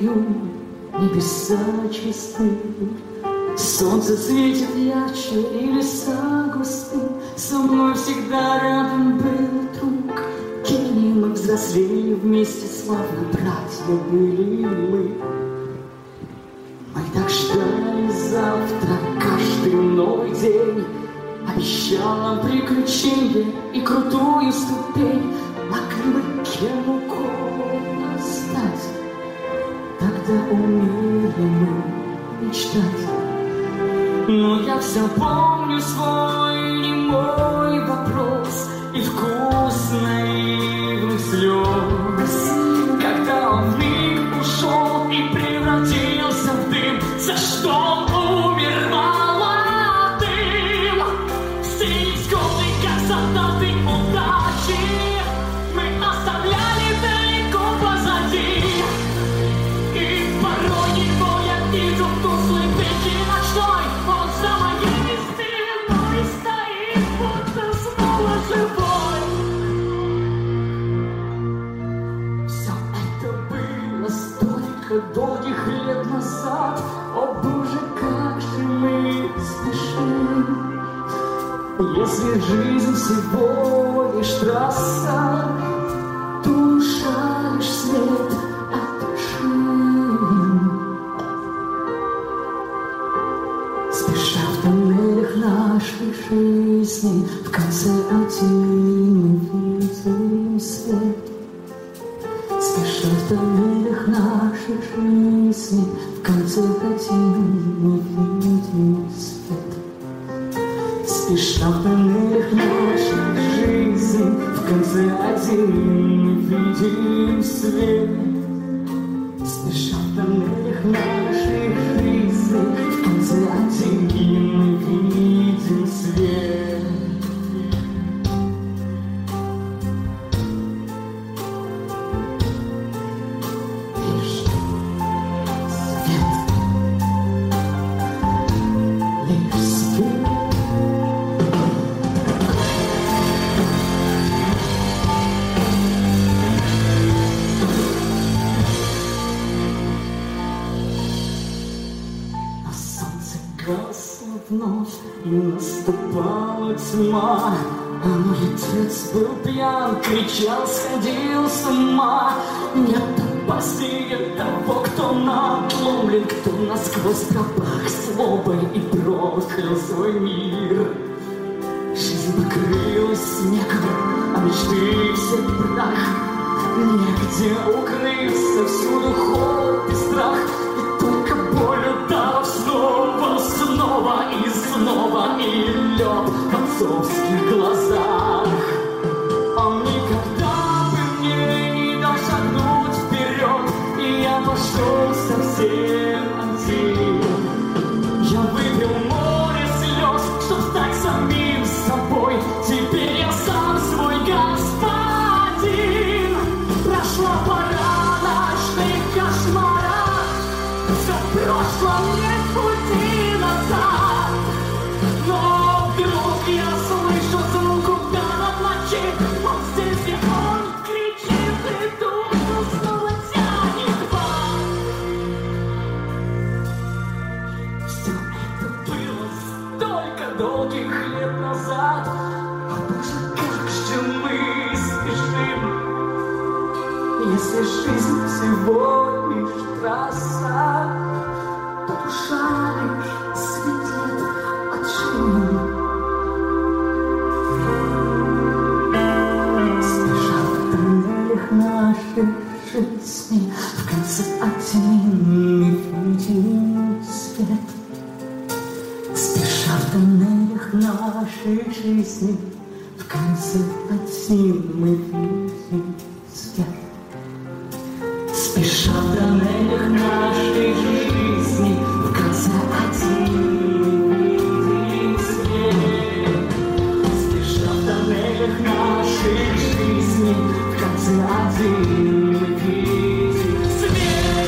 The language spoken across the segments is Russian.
краю небеса чисты. Солнце светит ярче и леса густы. Со мной всегда рядом был друг. Кенни, мы взрослели вместе, словно братья были мы. Мы так ждали завтра, каждый новый день обещал нам приключения и крутую ступень. Могли бы кем угодно стать, тогда умели мы мечтать. Но я все помню свой немой вопрос и вкус наивных слез, когда он вмиг ушел и превратился в дым, за что он умер молодым. Все невзгоды, как солдаты удачи, мы оставляли далеко позади. И порой его я вижу в тусклой печи ночной. Он за моей спиной стоит, будто снова живой. Все это было столько долгих лет назад. О Боже, как же мы спешим. Если жизнь всего лишь трасса, то шаришь свет от шин. Спеша в тоннелях нашей жизни, в конце один мы видим свет. Спеша в тоннелях нашей жизни, в конце один мы видим свет. Спеша в тоннелях нашей жизни, в конце один мы видим свет. Спеша в тоннелях нашей жизни, в конце один мы видим свет. Вновь и наступала тьма, а мой отец был пьян, кричал, сходил с ума. Нет опаснее того, кто надломлен, кто насквозь пропах злобой и проклял свой мир. Жизнь покрылась снегом, а мечты все прах. Негде укрыться, всюду холод и страх. И только боль ударов снова, снова и снова. И лед в отцовских глазах. Он никогда бы мне не дал шагнуть вперед, и я пошел совсем один. Я выпил море слез, чтоб стать самим собой. Теперь я сам свой господин. Прошла пора ночных кошмаров, все в прошлом, нет пути назад. Но вдруг я слышу звук удара в ночи. Он здесь, и он кричит, и душу снова тянет в ад. Все это было столько долгих лет назад. О Боже, как же мы спешим. Если жизнь всего лишь трасса, то душа лишь светит от шин. Спеша в тоннелях нашей жизни, в конце один мы видим свет. Спеша в тоннелях нашей жизни, в конце один мы видим свет. Спеша в тоннелях нашей жизни, в конце один мы видим свет. Спеша в тоннелях нашей жизни, в конце один мы видим свет.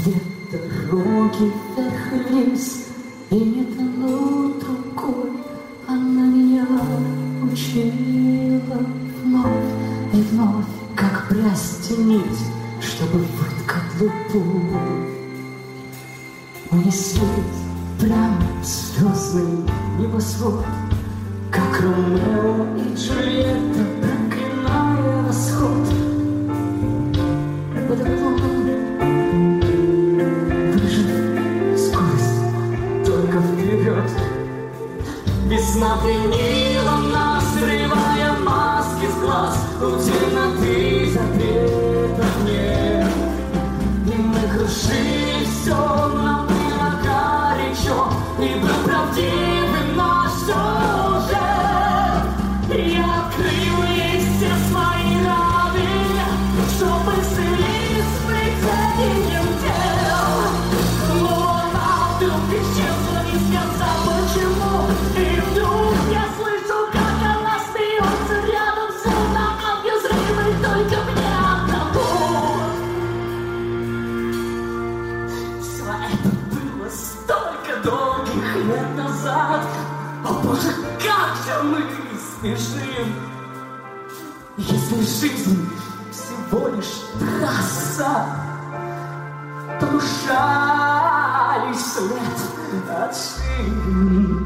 свет дороги вверх-вниз, и метнул рукой, она меня учила вновь и вновь, как прясть нить, чтобы выткать любовь. Унеслись прямо в звездный небосвод, как Ромео и Джульетта, проклиная восход. Под окном бежит скорость только вперед. Весна пленила нас, срывая маски с глаз. У темноты запретов нет, и мы крушили все, нам было горячо, и был правдивым наш сюжет. Я открыл ей все свои раны, чтобы исцелить сплетением тел. Но она вдруг исчезла, не сказав почему. И вдруг я слышу, как она смеется рядом, словно ангел зримый, только мне одному. Все это было столько долгих лет назад. О боже, как же мы смешным, если жизнь всего лишь трасса, то душа лишь след от шин.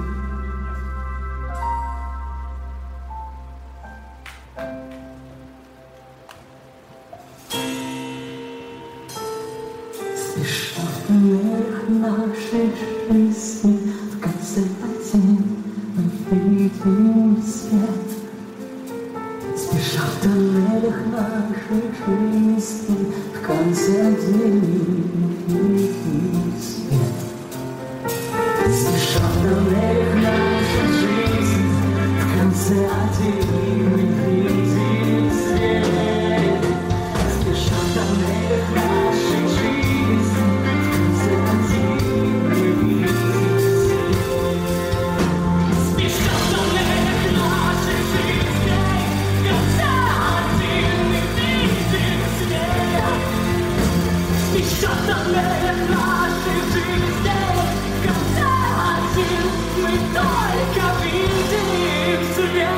Спешу вверх нашей жизни, в конце один мы видим свет. Спеша в тоннелях нашей жизни, в конце один мы видим свет. Спеша в тоннелях нашей жизни, в конце один мы видим свет. Спеша в тоннелях нашей жизни, в конце один мы видим свет. Спеша в тоннелях нашей жизни, в конце один мы видим свет. Спеша в тоннелях нашей жизни, в конце один мы только видим свет.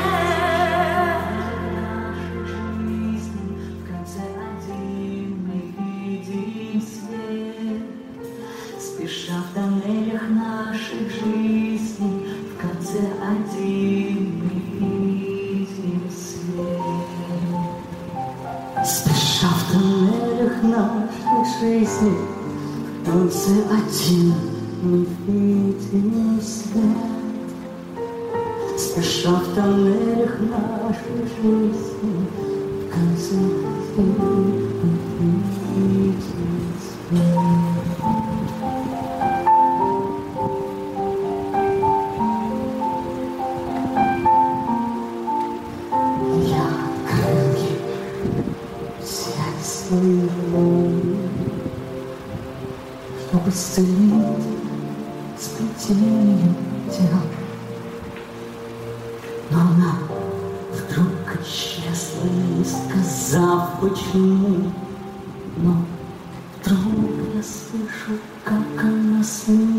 В конце один мы видим свет. Спеша в тоннелях наших жизней, в конце один мы видим свет. Спеша в тоннелях наших жизней, в конце один мы видим свет. Спеша в тоннелях нашей жизни, в конце один мы видим свет. Я открыл ей все свои раны, чтобы исцелить сплетением тел. Но она вдруг исчезла, не сказав почему. Но вдруг я слышу, как она смеется